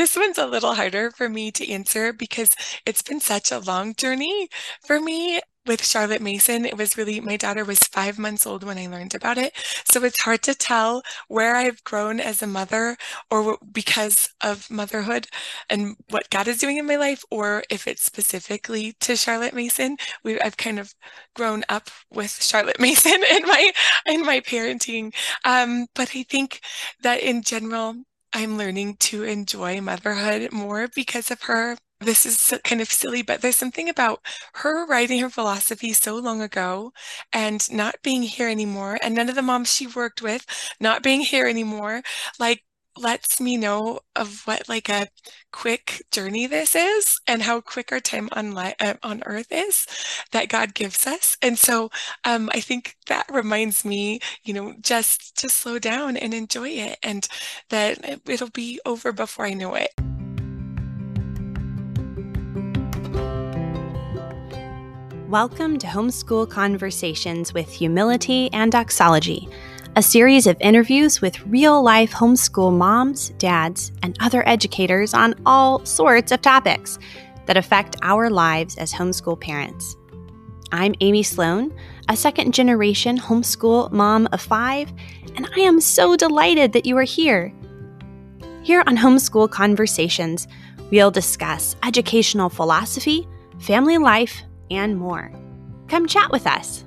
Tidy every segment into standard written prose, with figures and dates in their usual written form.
This one's a little harder for me to answer because it's been such a long journey for me. With Charlotte Mason, it was really, my daughter was 5 months old when I learned about it. So it's hard to tell where I've grown as a mother or because of motherhood and what God is doing in my life, or if it's specifically to Charlotte Mason. I've kind of grown up with Charlotte Mason in my parenting. But I think that in general, I'm learning to enjoy motherhood more because of her. This is kind of silly, but there's something about her writing her philosophy so long ago and not being here anymore, and none of the moms she worked with not being here anymore, like lets me know of what like a quick journey this is and how quick our time on earth is that God gives us. And so I think that reminds me, just to slow down and enjoy it, and that it'll be over before I know it. Welcome to Homeschool Conversations with Humility and Doxology, a series of interviews with real-life homeschool moms, dads, and other educators on all sorts of topics that affect our lives as homeschool parents. I'm Amy Sloan, a second-generation homeschool mom of 5, and I am so delighted that you are here. Here on Homeschool Conversations, we'll discuss educational philosophy, family life, and more. Come chat with us.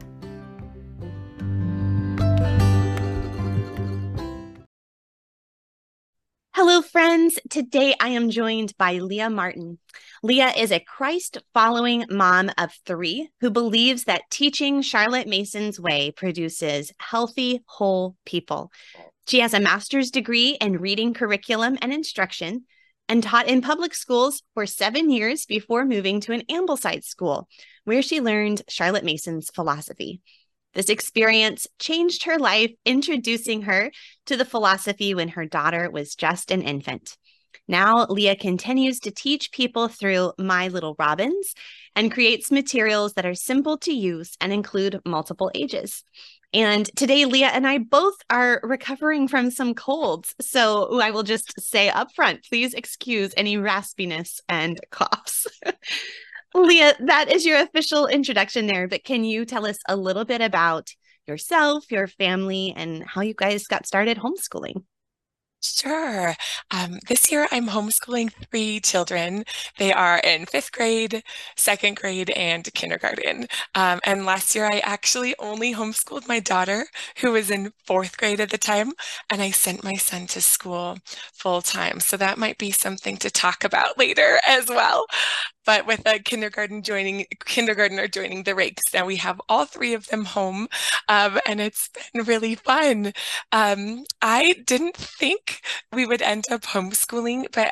Hello, friends. Today I am joined by Leah Martin. Leah is a Christ-following mom of 3 who believes that teaching Charlotte Mason's way produces healthy, whole people. She has a master's degree in reading curriculum and instruction and taught in public schools for 7 years before moving to an Ambleside school, where she learned Charlotte Mason's philosophy. This experience changed her life, introducing her to the philosophy when her daughter was just an infant. Now, Leah continues to teach people through My Little Robins and creates materials that are simple to use and include multiple ages. And today, Leah and I both are recovering from some colds. So I will just say up front, please excuse any raspiness and coughs. Leah, that is your official introduction there, but can you tell us a little bit about yourself, your family, and how you guys got started homeschooling? Sure. This year I'm homeschooling 3 children. They are in 5th grade, 2nd grade, and kindergarten. And last year I actually only homeschooled my daughter, who was in 4th grade at the time, and I sent my son to school full time. So that might be something to talk about later as well. But with a kindergartner joining the ranks, now we have all 3 of them home, and it's been really fun. I didn't think we would end up homeschooling, but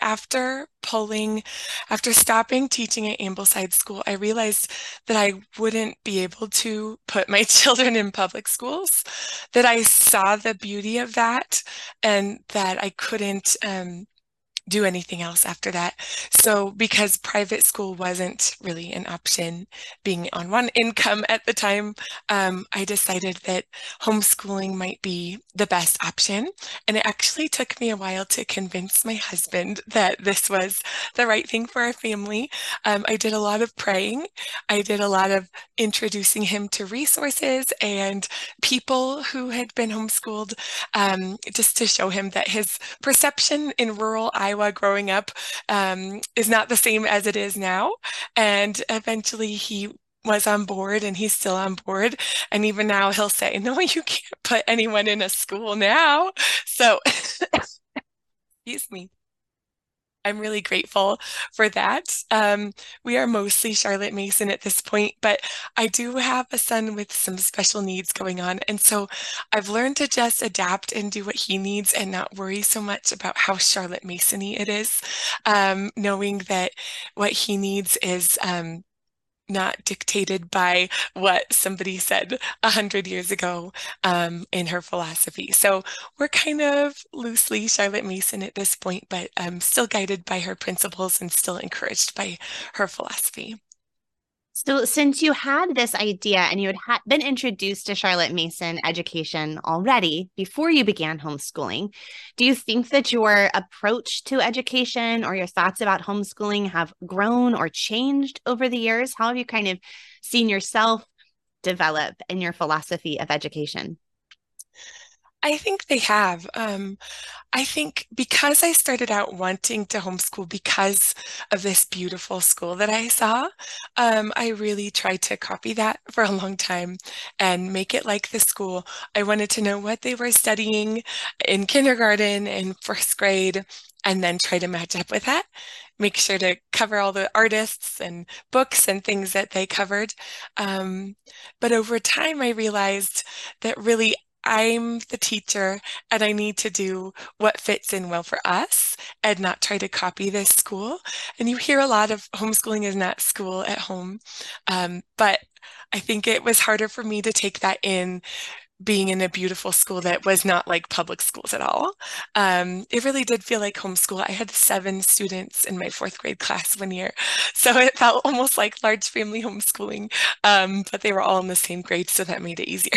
after stopping teaching at Ambleside School, I realized that I wouldn't be able to put my children in public schools, that I saw the beauty of that, and that I couldn't do anything else after that. So because private school wasn't really an option, being on one income at the time, I decided that homeschooling might be the best option. And it actually took me a while to convince my husband that this was the right thing for our family. I did a lot of praying. I did a lot of introducing him to resources and people who had been homeschooled, just to show him that his perception in rural Iowa growing up is not the same as it is now. And eventually he was on board, and he's still on board. And even now he'll say, no, you can't put anyone in a school now. So, excuse me. I'm really grateful for that. We are mostly Charlotte Mason at this point, but I do have a son with some special needs going on. And so I've learned to just adapt and do what he needs and not worry so much about how Charlotte Masony it is, knowing that what he needs is not dictated by what somebody said 100 years ago in her philosophy. So we're kind of loosely Charlotte Mason at this point, but still guided by her principles and still encouraged by her philosophy. So, since you had this idea and you had been introduced to Charlotte Mason education already before you began homeschooling, do you think that your approach to education or your thoughts about homeschooling have grown or changed over the years? How have you kind of seen yourself develop in your philosophy of education? I think they have. I think because I started out wanting to homeschool because of this beautiful school that I saw, I really tried to copy that for a long time and make it like the school. I wanted to know what they were studying in kindergarten and first grade, and then try to match up with that. Make sure to cover all the artists and books and things that they covered. Um, but over time, I realized that really I'm the teacher and I need to do what fits in well for us and not try to copy this school. And you hear a lot of homeschooling is not school at home. But I think it was harder for me to take that in being in a beautiful school that was not like public schools at all. It really did feel like homeschool. I had 7 students in my fourth grade class one year. So it felt almost like large family homeschooling, but they were all in the same grade, so that made it easier.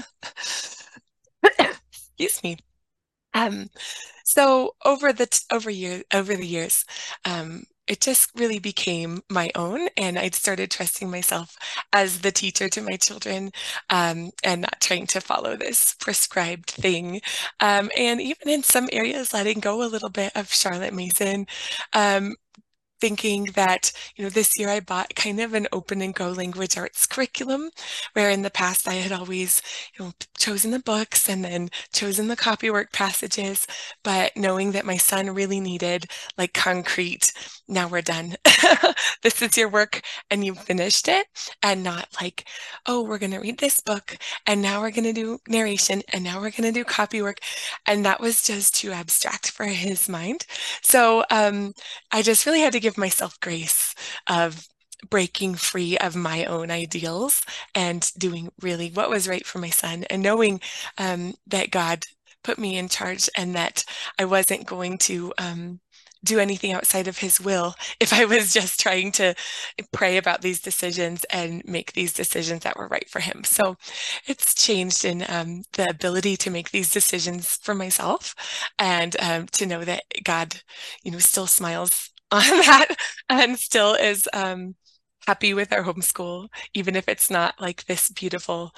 Excuse me. Um, so over the years, it just really became my own, and I started trusting myself as the teacher to my children, and not trying to follow this prescribed thing. And even in some areas, letting go a little bit of Charlotte Mason. Um, Thinking that, this year I bought kind of an open and go language arts curriculum, where in the past I had always, chosen the books and then chosen the copywork passages, but knowing that my son really needed like concrete, now we're done. This is your work and you finished it, and not like, oh, we're going to read this book and now we're going to do narration and now we're going to do copywork. And that was just too abstract for his mind. So, I just really had to give myself grace of breaking free of my own ideals and doing really what was right for my son, and knowing that God put me in charge and that I wasn't going to do anything outside of his will if I was just trying to pray about these decisions and make these decisions that were right for him. So it's changed in the ability to make these decisions for myself, and to know that God, still smiles on that and still is happy with our homeschool, even if it's not like this beautiful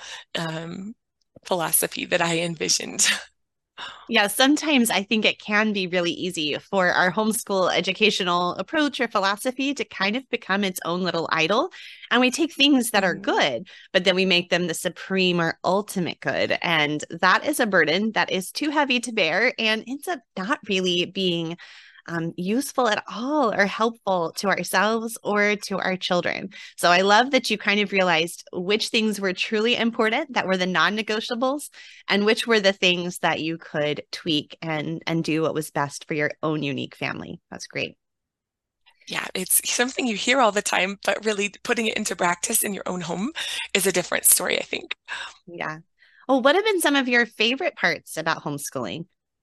philosophy that I envisioned. Yeah, sometimes I think it can be really easy for our homeschool educational approach or philosophy to kind of become its own little idol. And we take things that are Mhm. good, but then we make them the supreme or ultimate good. And that is a burden that is too heavy to bear and ends up not really being useful at all or helpful to ourselves or to our children. So I love that you kind of realized which things were truly important that were the non-negotiables and which were the things that you could tweak and do what was best for your own unique family. That's great. Yeah, it's something you hear all the time, but really putting it into practice in your own home is a different story, I think. Yeah. Well, what have been some of your favorite parts about homeschooling?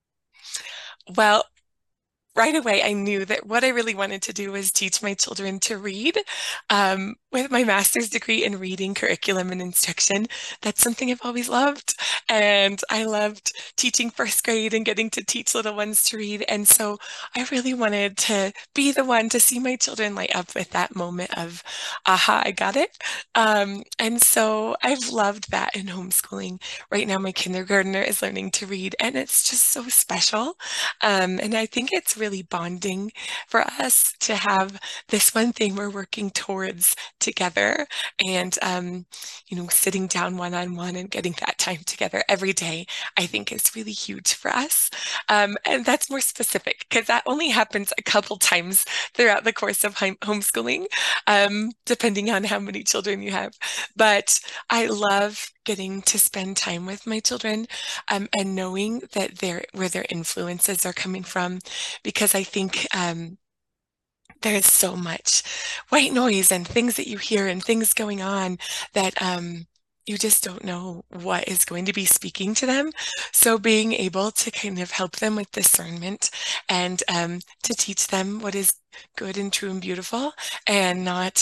Well, right away, I knew that what I really wanted to do was teach my children to read. With my master's degree in reading curriculum and instruction, that's something I've always loved. And I loved teaching first grade and getting to teach little ones to read. And so I really wanted to be the one to see my children light up with that moment of, aha, I got it. And so I've loved that in homeschooling. Right now, my kindergartner is learning to read, and it's just so special. And I think it's really bonding for us to have this one thing we're working towards together, and sitting down one on one and getting that time together every day, I think is really huge for us. And that's more specific because that only happens a couple times throughout the course of homeschooling, depending on how many children you have. But I love getting to spend time with my children, and knowing that where their influences are coming from, because I think there is so much white noise and things that you hear and things going on that you just don't know what is going to be speaking to them. So being able to kind of help them with discernment and to teach them what is good and true and beautiful, and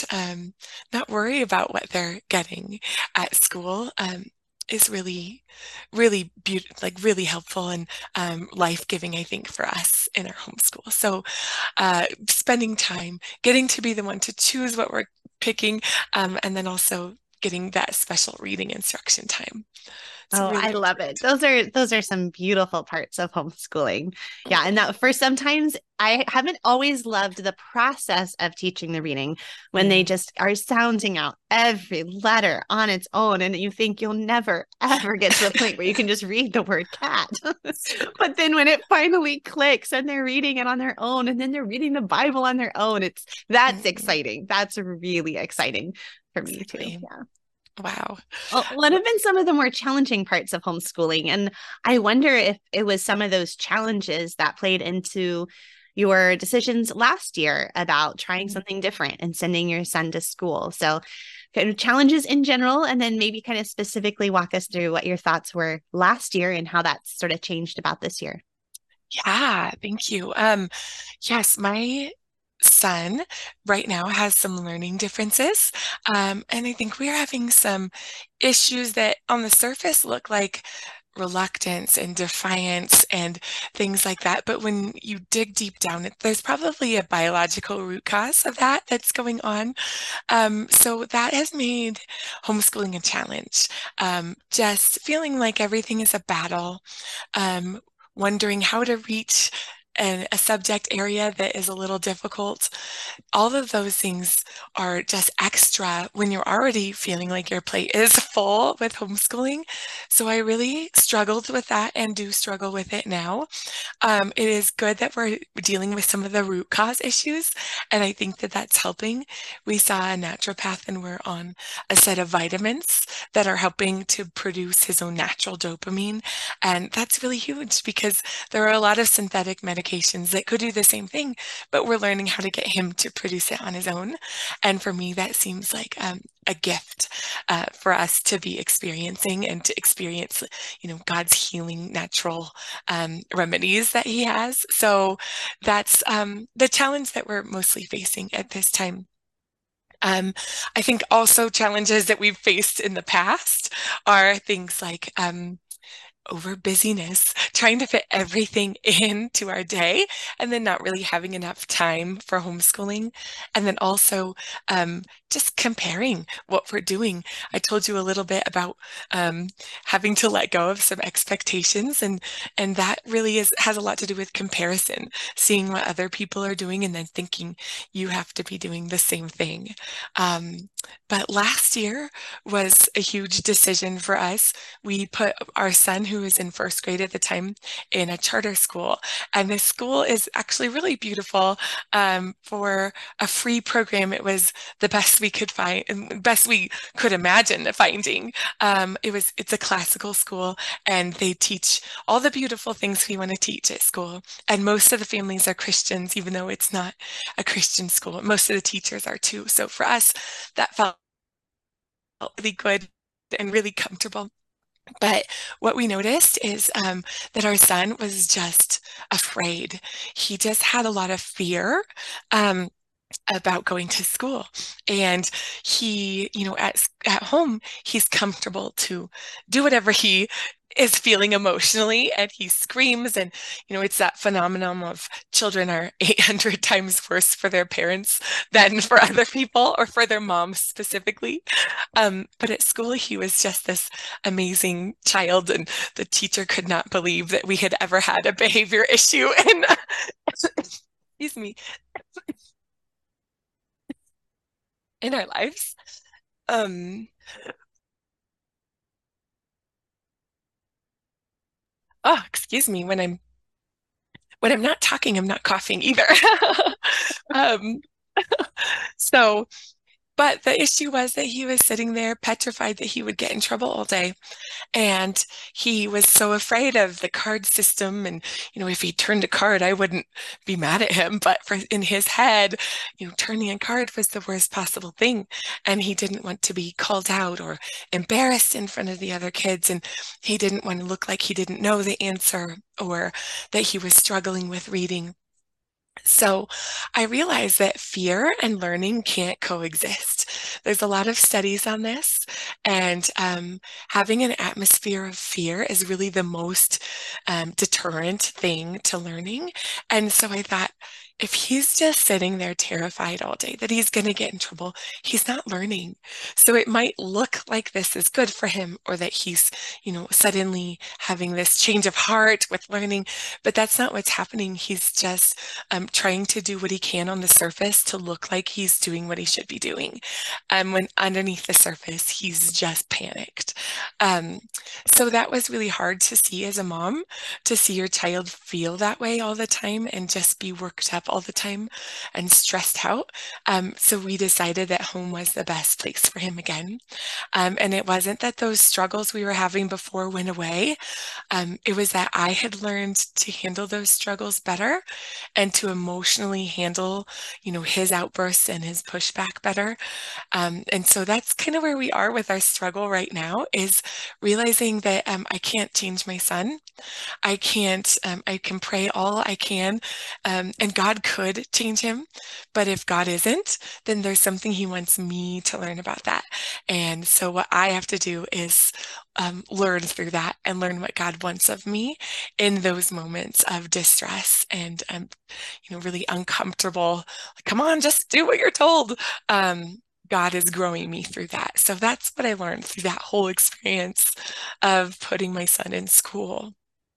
not worry about what they're getting at school, is really beautiful, like really helpful and life-giving, I think, for us in our homeschool. So spending time, getting to be the one to choose what we're picking, and then also getting that special reading instruction time. It's Oh, I really love it. important. Those are some beautiful parts of homeschooling. Yeah, and that for sometimes I haven't always loved the process of teaching the reading when they Mm. just are sounding out every letter on its own and you think you'll never ever get to the point where you can just read the word cat. But then when it finally clicks and they're reading it on their own and then they're reading the Bible on their own, that's Mm, exciting. That's really exciting for me too. exactly. Yeah. Wow. Well, what have been some of the more challenging parts of homeschooling? And I wonder if it was some of those challenges that played into your decisions last year about trying Mm. something different and sending your son to school. So, kind of challenges in general, and then maybe kind of specifically walk us through what your thoughts were last year and how that's sort of changed about this year. Yeah, thank you. Yes, my son right now has some learning differences. And I think we're having some issues that on the surface look like reluctance and defiance and things like that. But when you dig deep down, there's probably a biological root cause of that that's going on. So that has made homeschooling a challenge. Just feeling like everything is a battle, um, wondering how to reach a subject area that is a little difficult. All of those things are just extra when you're already feeling like your plate is full with homeschooling. So I really struggled with that and do struggle with it now. It is good that we're dealing with some of the root cause issues, and I think that that's helping. We saw a naturopath and we're on a set of vitamins that are helping to produce his own natural dopamine, and that's really huge because there are a lot of synthetic medications that could do the same thing, but we're learning how to get him to produce it on his own. And for me, that seems like a gift for us to be experiencing and to experience, God's healing natural remedies that he has. So that's the challenge that we're mostly facing at this time. Um, I think also challenges that we've faced in the past are things like over busyness, trying to fit everything into our day, and then not really having enough time for homeschooling. And then also just comparing what we're doing. I told you a little bit about um, having to let go of some expectations, and that really has a lot to do with comparison, seeing what other people are doing and then thinking you have to be doing the same thing. But last year was a huge decision for us. We put our son, who was in first grade at the time, in a charter school. And this school is actually really beautiful. For a free program, it was the best we could find, best we could imagine finding. It's a classical school, and they teach all the beautiful things we want to teach at school. And most of the families are Christians, even though it's not a Christian school. Most of the teachers are too. So for us, that felt really good and really comfortable. But what we noticed is that our son was just afraid. He just had a lot of fear. About going to school. And he, at home, he's comfortable to do whatever he is feeling emotionally, and he screams. And, it's that phenomenon of children are 800 times worse for their parents than for other people or for their moms specifically. But at school, he was just this amazing child, and the teacher could not believe that we had ever had a behavior issue. And excuse me, in our lives. Um, excuse me, when I'm not talking, I'm not coughing either. Um, so But the issue was that he was sitting there petrified that he would get in trouble all day. And he was so afraid of the card system. And, if he turned a card, I wouldn't be mad at him. But in his head, turning a card was the worst possible thing. And he didn't want to be called out or embarrassed in front of the other kids. And he didn't want to look like he didn't know the answer or that he was struggling with reading. So I realized that fear and learning can't coexist. There's a lot of studies on this, and having an atmosphere of fear is really the most deterrent thing to learning. And so I thought, if he's just sitting there terrified all day that he's going to get in trouble, he's not learning. So it might look like this is good for him or that he's, suddenly having this change of heart with learning, but that's not what's happening. He's just trying to do what he can on the surface to look like he's doing what he should be doing. When underneath the surface, he's just panicked. So that was really hard to see as a mom, to see your child feel that way all the time and just be worked up all the time and stressed out. So we decided that home was the best place for him again. And it wasn't that those struggles we were having before went away. It was that I had learned to handle those struggles better and to emotionally handle, his outbursts and his pushback better. And so that's kind of where we are with our struggle right now, is realizing that I can't change my son. I can't, I can pray all I can, and God could change him. But if God isn't, then there's something he wants me to learn about that. And so what I have to do is learn through that and learn what God wants of me in those moments of distress and, really uncomfortable. Come on, just do what you're told. God is growing me through that. So that's what I learned through that whole experience of putting my son in school.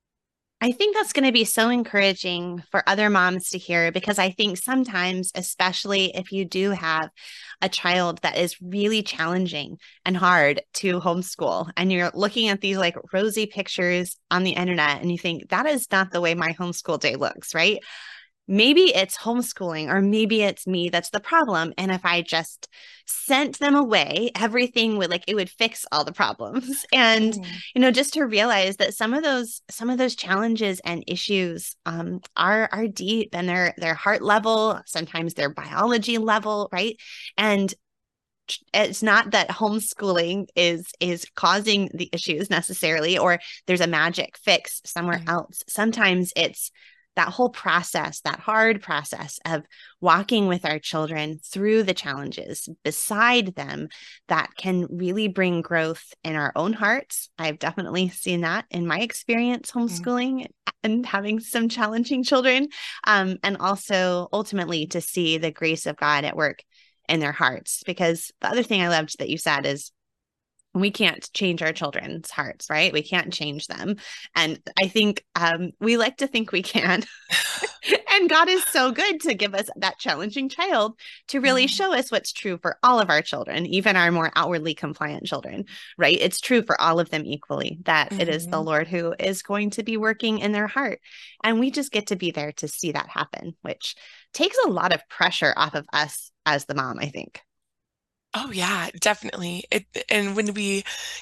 I think that's going to be so encouraging for other moms to hear, because I think sometimes, especially if you do have a child that is really challenging and hard to homeschool, and you're looking at these like rosy pictures on the internet and you think that is not the way my homeschool day looks, right? Maybe it's homeschooling, or maybe it's me that's the problem. And if I just sent them away, everything would it would fix all the problems. And, just to realize that some of those challenges and issues are deep, and they're heart level, sometimes they're biology level, right? And it's not that homeschooling is causing the issues necessarily, or there's a magic fix somewhere else. Sometimes it's that whole process, that hard process of walking with our children through the challenges beside them, that can really bring growth in our own hearts. I've definitely seen that in my experience homeschooling and having some challenging children, and also ultimately to see the grace of God at work in their hearts. Because the other thing I loved that you said is, we can't change our children's hearts, right? We can't change them. And I think we like to think we can. And God is so good to give us that challenging child to really show us what's true for all of our children, even our more outwardly compliant children, right? It's true for all of them equally, that it is the Lord who is going to be working in their heart. And we just get to be there to see that happen, which takes a lot of pressure off of us as the mom, I think. Oh yeah, definitely. And when we,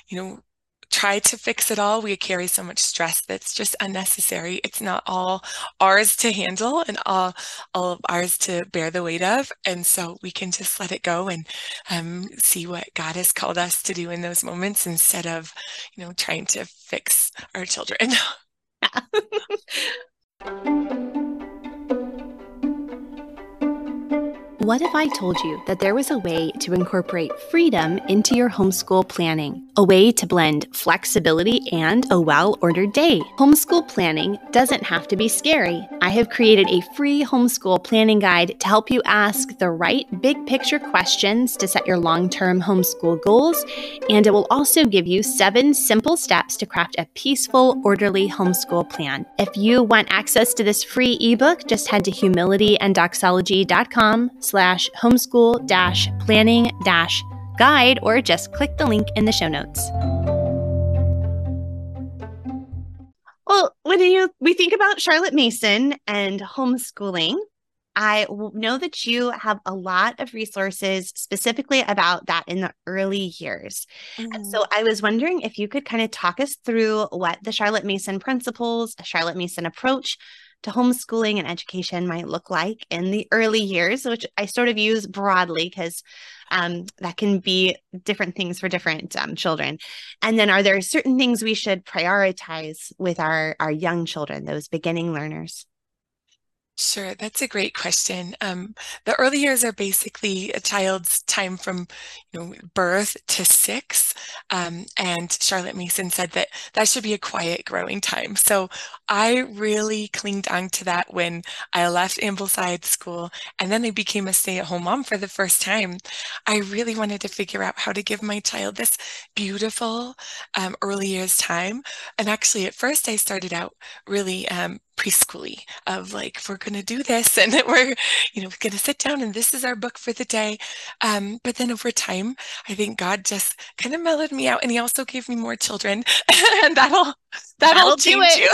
try to fix it all, we carry so much stress that's just unnecessary. It's not all ours to handle and all of ours to bear the weight of. And so we can just let it go and see what God has called us to do in those moments, instead of, trying to fix our children. What if I told you that there was a way to incorporate freedom into your homeschool planning? A way to blend flexibility and a well-ordered day. Homeschool planning doesn't have to be scary. I have created a free homeschool planning guide to help you ask the right big picture questions to set your long-term homeschool goals, and it will also give you 7 simple steps to craft a peaceful, orderly homeschool plan. If you want access to this free ebook, just head to humilityandoxology.com/homeschool-planning-guide, or just click the link in the show notes. Well, when we think about Charlotte Mason and homeschooling, I know that you have a lot of resources specifically about that in the early years. And so I was wondering if you could kind of talk us through what the Charlotte Mason principles, a Charlotte Mason approach to homeschooling and education might look like in the early years, which I sort of use broadly because that can be different things for different children. And then are there certain things we should prioritize with our young children, those beginning learners? Sure, that's a great question. The early years are basically a child's time from, birth to 6. And Charlotte Mason said that that should be a quiet growing time. So I really clinged on to that when I left Ambleside School, and then I became a stay-at-home mom for the first time. I really wanted to figure out how to give my child this beautiful early years time. And actually, at first, I started out really preschooly of like, we're going to do this and we're, going to sit down and this is our book for the day. But then over time, I think God just kind of mellowed me out, and he also gave me more children and that'll change you.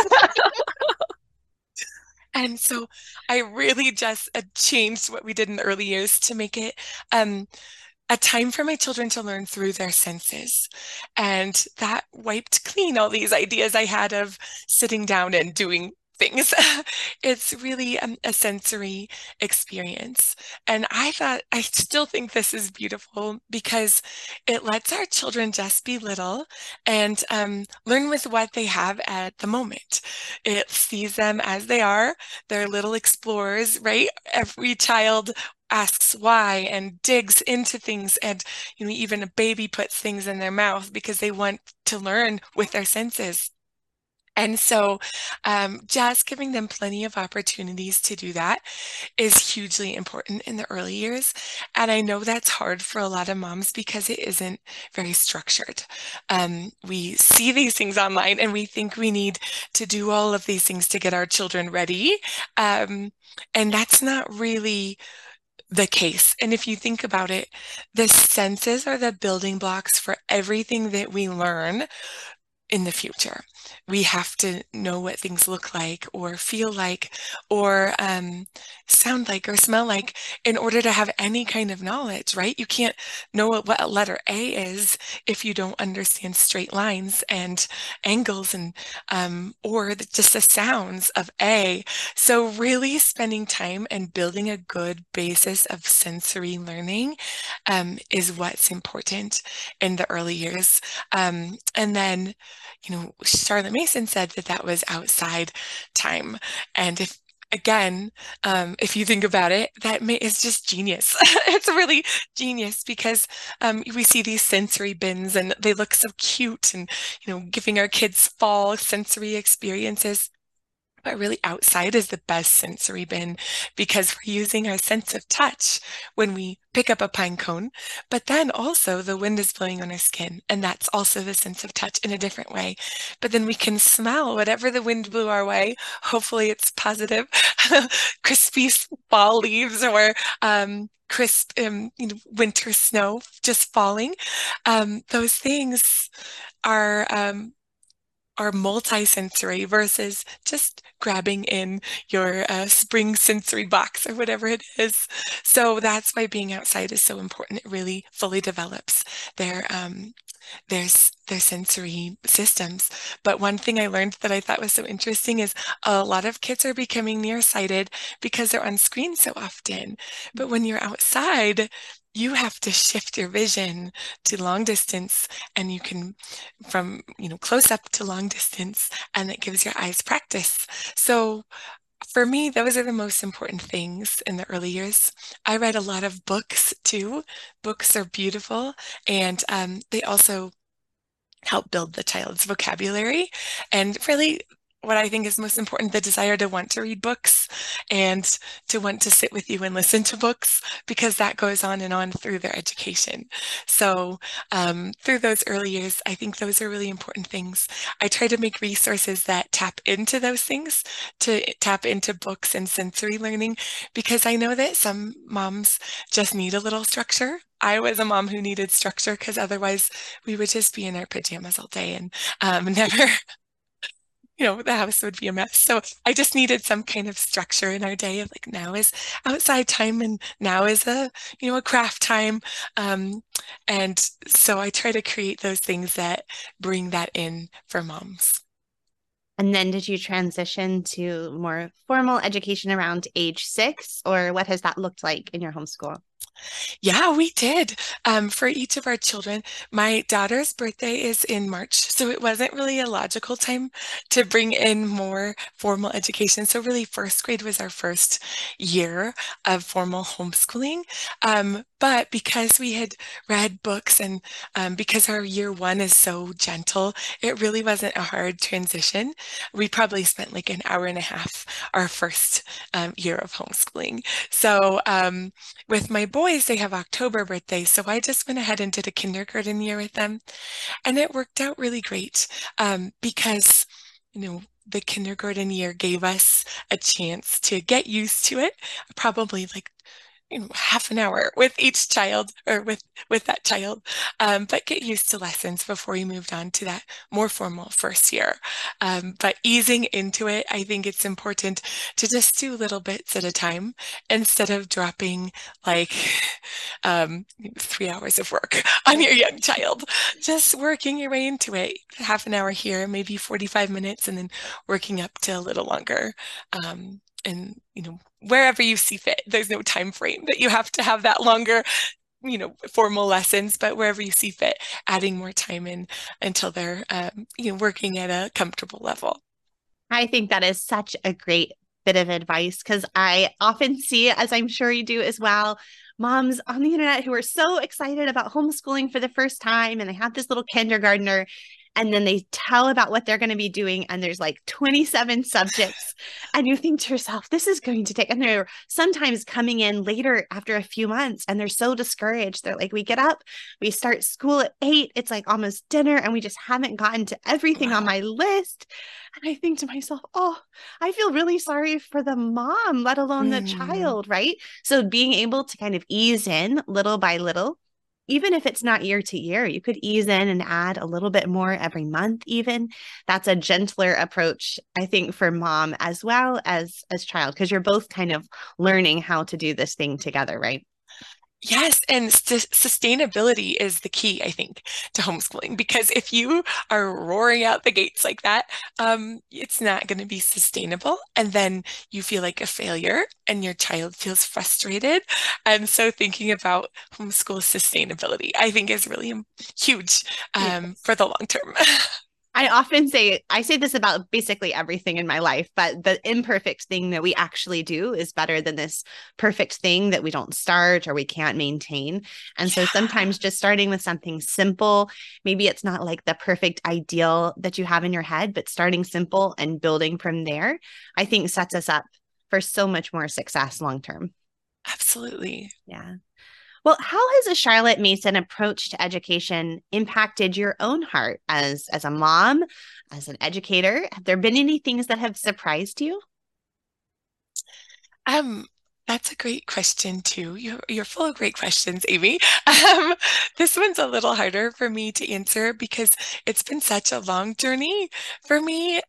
And so I really just changed what we did in the early years to make it a time for my children to learn through their senses. And that wiped clean all these ideas I had of sitting down and doing things. It's really a sensory experience. And I still think this is beautiful because it lets our children just be little and learn with what they have at the moment. It sees them as they are. They're little explorers, right? Every child asks why and digs into things, and even a baby puts things in their mouth because they want to learn with their senses. And so just giving them plenty of opportunities to do that is hugely important in the early years. And I know that's hard for a lot of moms because it isn't very structured. We see these things online and we think we need to do all of these things to get our children ready. And that's not really the case. And if you think about it, the senses are the building blocks for everything that we learn in the future. We have to know what things look like or feel like or sound like or smell like in order to have any kind of knowledge, right? You can't know what a letter A is if you don't understand straight lines and angles and or just the sounds of A. So really spending time and building a good basis of sensory learning is what's important in the early years. And then Charlotte Mason said that that was outside time. And if you think about it, is just genius. It's really genius because we see these sensory bins and they look so cute and, giving our kids fall sensory experiences. But really outside is the best sensory bin because we're using our sense of touch when we pick up a pine cone, but then also the wind is blowing on our skin, and that's also the sense of touch in a different way. But then we can smell whatever the wind blew our way. Hopefully it's positive, crispy fall leaves or crisp winter snow just falling. Those things are multi-sensory versus just grabbing in your spring sensory box or whatever it is. So that's why being outside is so important. It really fully develops their sensory systems. But one thing I learned that I thought was so interesting is a lot of kids are becoming nearsighted because they're on screen so often. But when you're outside, you have to shift your vision to long distance, and you can from close up to long distance, and it gives your eyes practice. So for me, those are the most important things in the early years. I read a lot of books too. Books are beautiful, and they also help build the child's vocabulary. And really, what I think is most important, the desire to want to read books and to want to sit with you and listen to books, because that goes on and on through their education. So through those early years, I think those are really important things. I try to make resources that tap into those things, to tap into books and sensory learning, because I know that some moms just need a little structure. I was a mom who needed structure because otherwise we would just be in our pajamas all day and never the house would be a mess. So I just needed some kind of structure in our day of like now is outside time and now is a craft time. And so I try to create those things that bring that in for moms. And then did you transition to more formal education around age 6, or what has that looked like in your homeschool? Yeah, we did. For each of our children, my daughter's birthday is in March, so it wasn't really a logical time to bring in more formal education. So really, first grade was our first year of formal homeschooling. But because we had read books and because our year one is so gentle, it really wasn't a hard transition. We probably spent like an hour and a half our first year of homeschooling. So with my boys, they have October birthdays, so I just went ahead and did a kindergarten year with them, and it worked out really great because, the kindergarten year gave us a chance to get used to it, probably like half an hour with each child or with that child, but get used to lessons before we moved on to that more formal first year. But easing into it, I think it's important to just do little bits at a time instead of dropping like 3 hours of work on your young child. Just working your way into it, half an hour here, maybe 45 minutes, and then working up to a little longer. And wherever you see fit, there's no time frame that you have to have that longer formal lessons, but wherever you see fit, adding more time in until they're working at a comfortable level. I think that is such a great bit of advice, because I often see, as I'm sure you do as well, moms on the internet who are so excited about homeschooling for the first time, and they have this little kindergartner, and then they tell about what they're going to be doing, and there's like 27 subjects, and you think to yourself, this is going to take, and they're sometimes coming in later after a few months, and they're so discouraged. They're like, we get up, we start school at 8, it's like almost dinner, and we just haven't gotten to everything on my list. And I think to myself, oh, I feel really sorry for the mom, let alone the child, right? So being able to kind of ease in little by little, even if it's not year to year, you could ease in and add a little bit more every month, even. That's a gentler approach, I think, for mom as well as child, because you're both kind of learning how to do this thing together, right? Yes, and sustainability is the key, I think, to homeschooling, because if you are roaring out the gates like that, it's not going to be sustainable. And then you feel like a failure and your child feels frustrated. And so thinking about homeschool sustainability, I think is really huge for the long term. I often say, I say this about basically everything in my life, but the imperfect thing that we actually do is better than this perfect thing that we don't start or we can't maintain. And so sometimes just starting with something simple, maybe it's not like the perfect ideal that you have in your head, but starting simple and building from there, I think sets us up for so much more success long term. Absolutely. Yeah. Well, how has a Charlotte Mason approach to education impacted your own heart as a mom, as an educator? Have there been any things that have surprised you? That's a great question too. You're full of great questions, Amy. This one's a little harder for me to answer because it's been such a long journey for me.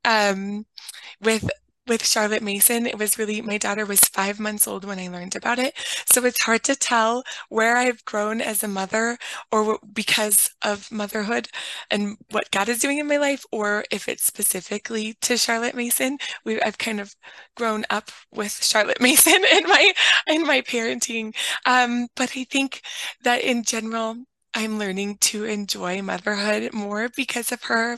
With Charlotte Mason, it was really, my daughter was 5 months old when I learned about it. So it's hard to tell where I've grown as a mother or because of motherhood and what God is doing in my life, or if it's specifically to Charlotte Mason. I've kind of grown up with Charlotte Mason in my parenting. But I think that in general, I'm learning to enjoy motherhood more because of her.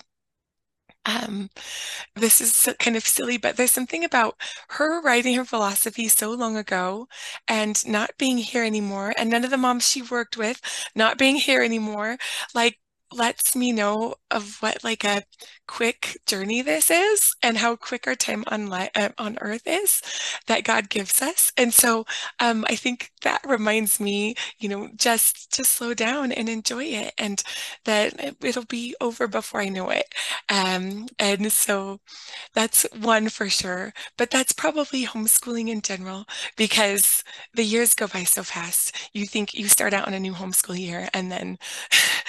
This is kind of silly, but there's something about her writing her philosophy so long ago and not being here anymore, and none of the moms she worked with not being here anymore, like lets me know of what like a quick journey this is and how quick our time on earth is that God gives us. And so I think that reminds me, just to slow down and enjoy it, and that it'll be over before I know it. And so that's one for sure, but that's probably homeschooling in general because the years go by so fast. You think you start out in a new homeschool year and then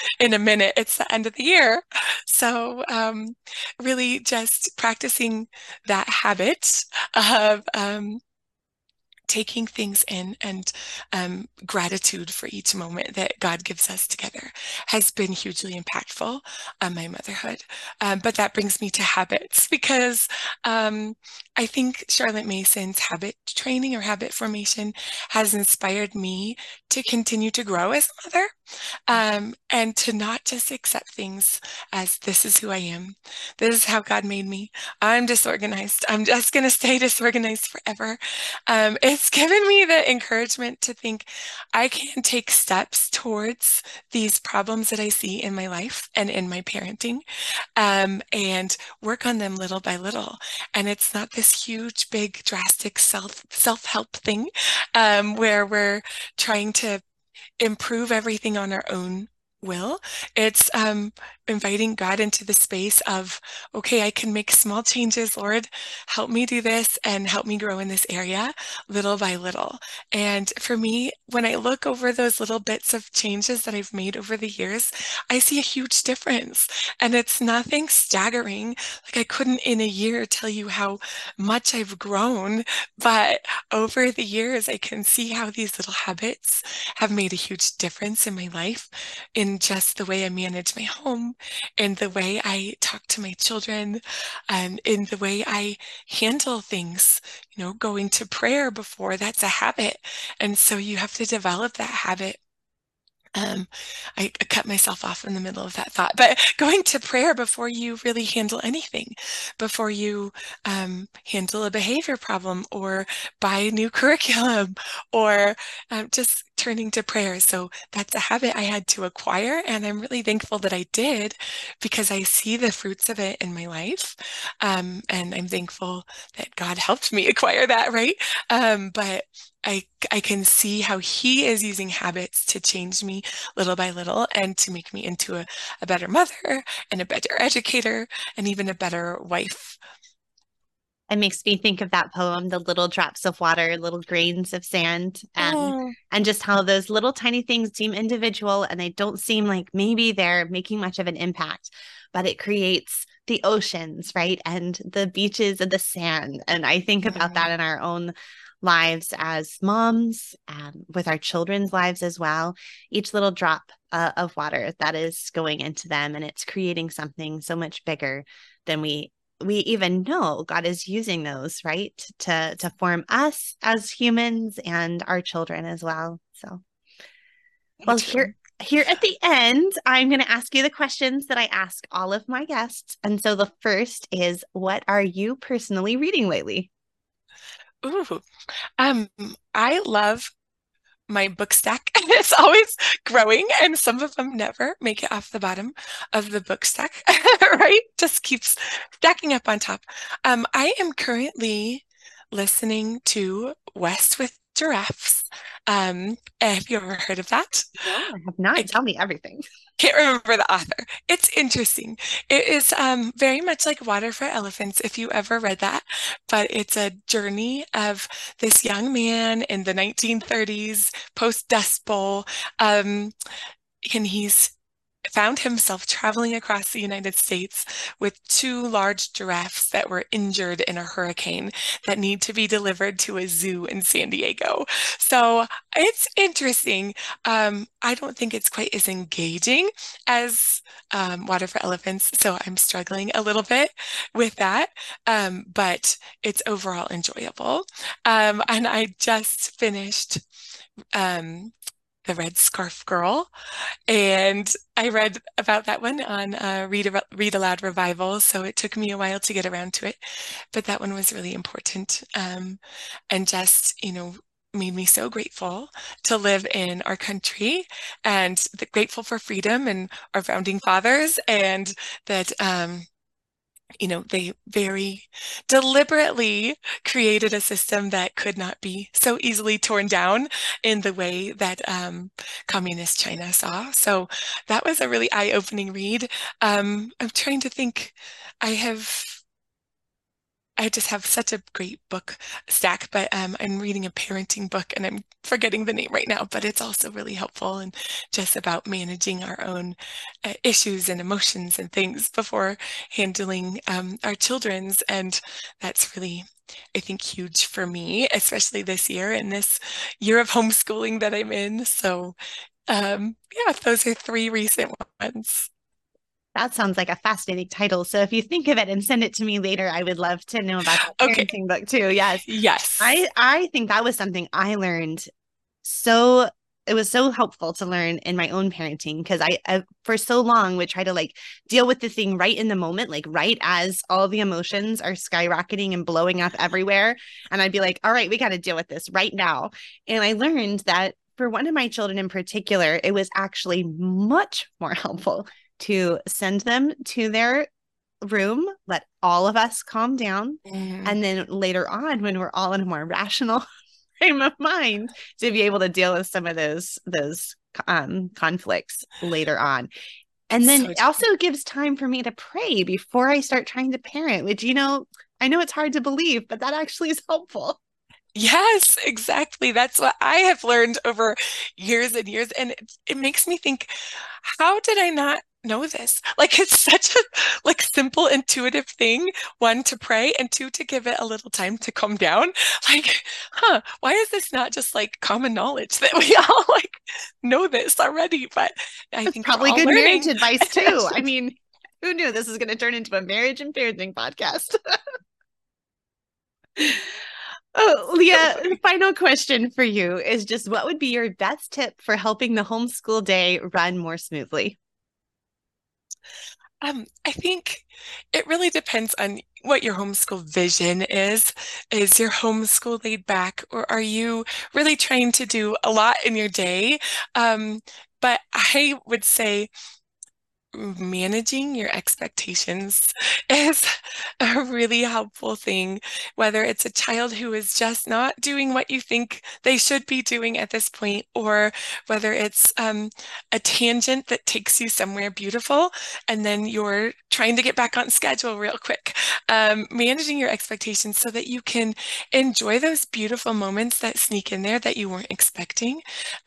in a minute. It's the end of the year. So really just practicing that habit of taking things in and gratitude for each moment that God gives us together has been hugely impactful on my motherhood. But that brings me to habits because I think Charlotte Mason's habit training or habit formation has inspired me to continue to grow as a mother. And to not just accept things as this is who I am. This is how God made me. I'm disorganized. I'm just going to stay disorganized forever. It's given me the encouragement to think I can take steps towards these problems that I see in my life and in my parenting, and work on them little by little. And it's not this huge, big, drastic self-help thing, where we're trying to improve everything on our own will. It's inviting God into the space of, okay, I can make small changes. Lord, help me do this and help me grow in this area little by little. And for me, when I look over those little bits of changes that I've made over the years, I see a huge difference. And it's nothing staggering. Like I couldn't in a year tell you how much I've grown, but over the years, I can see how these little habits have made a huge difference in my life, in just the way I manage my home, in the way I talk to my children, and in the way I handle things. Going to prayer before, that's a habit. And so you have to develop that habit. I cut myself off in the middle of that thought, but going to prayer before you really handle anything, before you handle a behavior problem or buy a new curriculum, or just turning to prayer. So that's a habit I had to acquire, and I'm really thankful that I did because I see the fruits of it in my life. And I'm thankful that God helped me acquire that, right? But I can see how he is using habits to change me little by little and to make me into a better mother and a better educator and even a better wife. It makes me think of that poem, The Little Drops of Water, Little Grains of Sand, and just how those little tiny things seem individual and they don't seem like maybe they're making much of an impact, but it creates the oceans, right? And the beaches and the sand. And I think about that in our own lives as moms, with our children's lives as well. Each little drop of water that is going into them, and it's creating something so much bigger than we even know. God is using those, right, to form us as humans and our children as well. So, well, here at the end, I'm going to ask you the questions that I ask all of my guests. And so the first is, what are you personally reading lately? Ooh, I love my book stack. It's always growing, and some of them never make it off the bottom of the book stack, right? Just keeps stacking up on top. I am currently listening to West with Giraffes. Have you ever heard of that? No, I have not. Tell me everything. Can't remember the author. It's interesting. It is very much like Water for Elephants, if you ever read that, but it's a journey of this young man in the 1930s, post-Dust Bowl, and he's found himself traveling across the United States with two large giraffes that were injured in a hurricane that need to be delivered to a zoo in San Diego. So it's interesting. I don't think it's quite as engaging as Water for Elephants, so I'm struggling a little bit with that, but it's overall enjoyable. And I just finished The Red Scarf Girl, and I read about that one on Read Aloud Revival, so it took me a while to get around to it, but that one was really important, and just, made me so grateful to live in our country, and grateful for freedom and our founding fathers, and that they very deliberately created a system that could not be so easily torn down in the way that communist China saw. So that was a really eye-opening read. I'm trying to think. I have I just have such a great book stack, but I'm reading a parenting book and I'm forgetting the name right now, but it's also really helpful and just about managing our own issues and emotions and things before handling our children's. And that's really, I think, huge for me, especially this year and this year of homeschooling that I'm in. So yeah, those are three recent ones. That sounds like a fascinating title. So if you think of it and send it to me later, I would love to know about that Okay. parenting book too. Yes. Yes. I think that was something I learned. So it was so helpful to learn in my own parenting because I for so long would try to like deal with the thing right in the moment, like right as all the emotions are skyrocketing and blowing up everywhere. And I'd be like, all right, we got to deal with this right now. And I learned that for one of my children in particular, it was actually much more helpful to send them to their room, let all of us calm down. And then later on, when we're all in a more rational frame of mind, to be able to deal with some of those conflicts later on. And then it also gives time for me to pray before I start trying to parent, which, I know it's hard to believe, but that actually is helpful. Yes, exactly. That's what I have learned over years and years. And it makes me think, how did I not know this? Like, it's such a simple, intuitive thing, one, to pray, and two, to give it a little time to calm down. Like, why is this not just like common knowledge that we all know this already? But I think probably we're all good learning. Marriage advice too. I mean, who knew this is going to turn into a marriage and parenting podcast? Oh, Leah, final question for you is just what would be your best tip for helping the homeschool day run more smoothly? I think it really depends on what your homeschool vision is. Is your homeschool laid back, or are you really trying to do a lot in your day? But I would say managing your expectations is a really helpful thing, whether it's a child who is just not doing what you think they should be doing at this point, or whether it's a tangent that takes you somewhere beautiful and then you're trying to get back on schedule real quick. Managing your expectations so that you can enjoy those beautiful moments that sneak in there that you weren't expecting.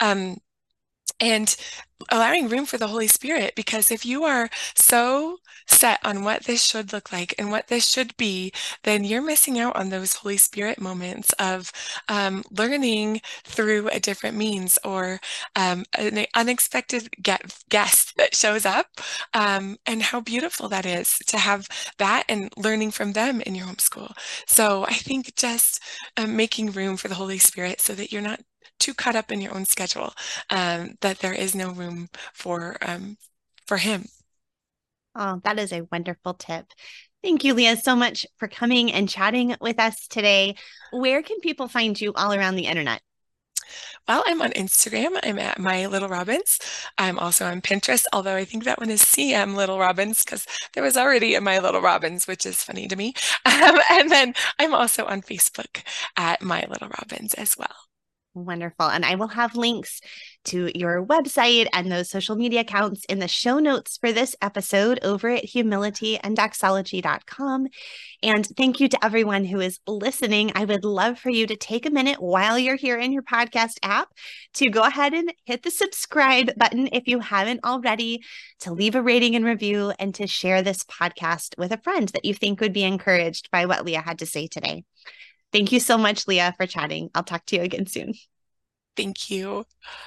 And allowing room for the Holy Spirit, because if you are so set on what this should look like and what this should be, then you're missing out on those Holy Spirit moments of learning through a different means, or an unexpected guest that shows up, and how beautiful that is to have that and learning from them in your homeschool. So I think just making room for the Holy Spirit so that you're not too caught up in your own schedule, that there is no room for him. Oh, that is a wonderful tip. Thank you, Leah, so much for coming and chatting with us today. Where can people find you all around the internet? Well, I'm on Instagram. I'm at My Little Robbins. I'm also on Pinterest, although I think that one is CM Little Robbins because there was already a My Little Robbins, which is funny to me. And then I'm also on Facebook at My Little Robbins as well. Wonderful. And I will have links to your website and those social media accounts in the show notes for this episode over at humilityanddoxology.com. And thank you to everyone who is listening. I would love for you to take a minute while you're here in your podcast app to go ahead and hit the subscribe button if you haven't already, to leave a rating and review, and to share this podcast with a friend that you think would be encouraged by what Leah had to say today. Thank you so much, Leah, for chatting. I'll talk to you again soon. Thank you.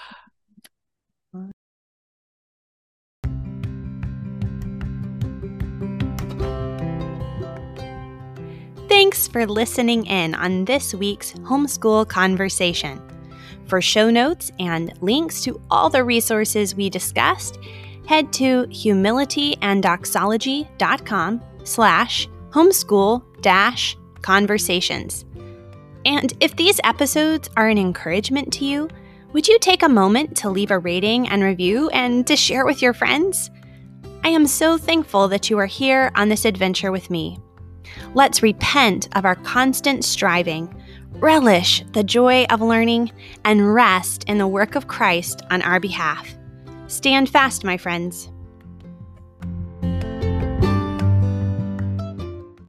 Thanks for listening in on this week's Homeschool Conversation. For show notes and links to all the resources we discussed, head to humilityanddoxology.com/homeschool-conversations. And if these episodes are an encouragement to you, would you take a moment to leave a rating and review and to share with your friends? I am so thankful that you are here on this adventure with me. Let's repent of our constant striving, relish the joy of learning, and rest in the work of Christ on our behalf. Stand fast, my friends.